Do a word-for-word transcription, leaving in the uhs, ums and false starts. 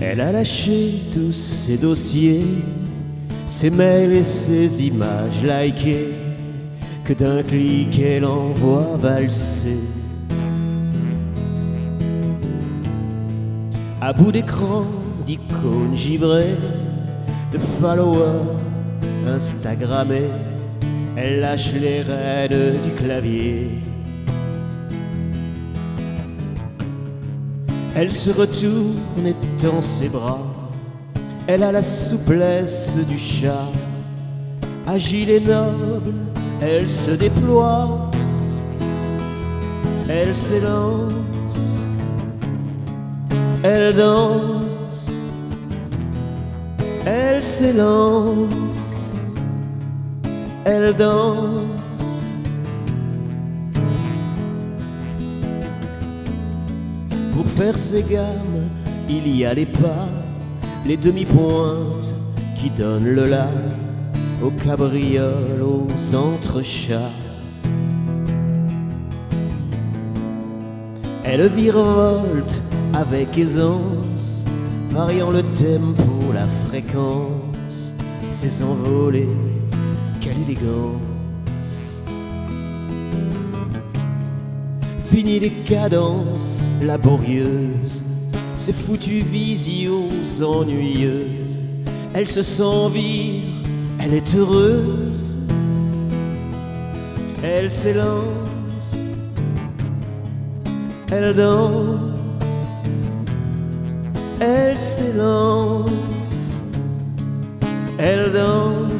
Elle a lâché tous ses dossiers, ses mails et ses images likées, que d'un clic elle envoie valser. À bout d'écran, d'icônes givrées, de followers Instagrammés, elle lâche les rênes du clavier. Elle se retourne et tend ses bras, elle a la souplesse du chat. Agile et noble, elle se déploie, elle s'élance, elle danse, elle s'élance, elle danse. Pour faire ses gammes, il y a les pas, les demi-pointes qui donnent le là aux cabrioles, aux entrechats. Elle virevolte avec aisance, variant le tempo, la fréquence, ses envolées, quelle élégance. Fini les cadences laborieuses, ces foutues visios ennuyeuses. Elle se sent vivre, elle est heureuse, elle s'élance, elle danse, elle s'élance, elle danse.